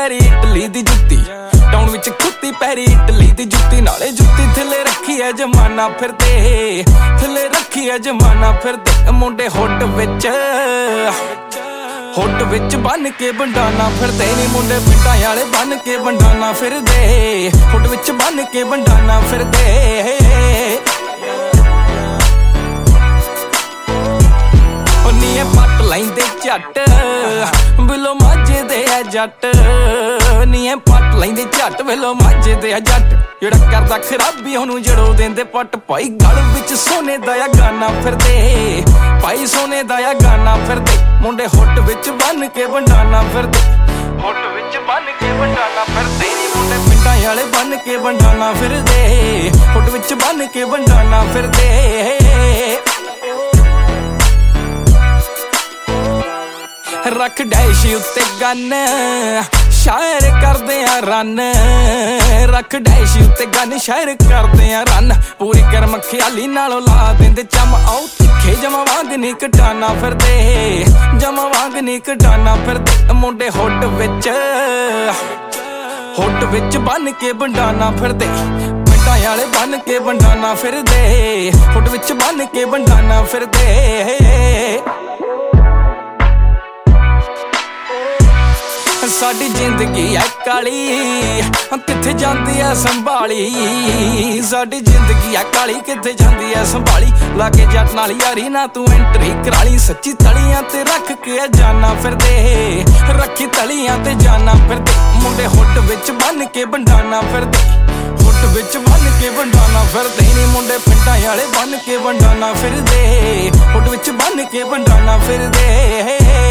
पैरी Italy दी जुत्ती town विच कुत्ती पैरी Italy दी जुत्ती नाले जुत्ती थले रखी है जमाना फिरदे थले रखी है जमाना फिरदे मुंडे हुट विच बन के बंडाना फिरदे नी मुंडे पिंडां वाले बन के बंडाना फिरदे हुट विच बन के बंडाना फिरदे नीए पट लैंदे झट बिलो माझे दे है जट नीए पट लैंदे झट बिलो माझे दे है जट जेड़ा करदा खराबी ओनू जड़ो देंदे पट भाई गल विच सोने दा गाना फिरदे भाई सोने दा गाना फिरदे मुंडे हुट विच बन के बंडाना फिरदे हुट विच बन के बंडाना फिरदे नी मुंडे पिंडां वाले बन के बंडाना फिरदे हुट विच बन के बंडाना फिरदे रख डैश उत्ते गन शायर करदे आ रन रख डैश उत्ते गन शायर करदे आ रन पूरी गर्म ख्याली नालों ला देंदे चम आओ तिखे जमा वांग नी कटाना फिरदे जमा वांग नी कटाना फिरदे मुंडे हुट विच बन के बंडाना फिरदे पिंडां वाले बन के बंडाना फिरदे हुट विच बन के बंडाना फिरदे साडी जिंदगी है काली किथे जांदी है संभाली साडी जिंदगी है काली किथे जांदी है संभाली लागे जट नाल यारी ना तू एंट्री कराली सच्ची तलियां ते रख के जाना फिरदे रखी तलियां ते जाना फिरदे मुंडे हुट विच बन के बंडाना फिरदे हुट विच बन के बंडाना फिरदे नी मुंडे पिंडां वाले बन के बंडाना फिरदे हुट विच बन के बंडाना फिरदे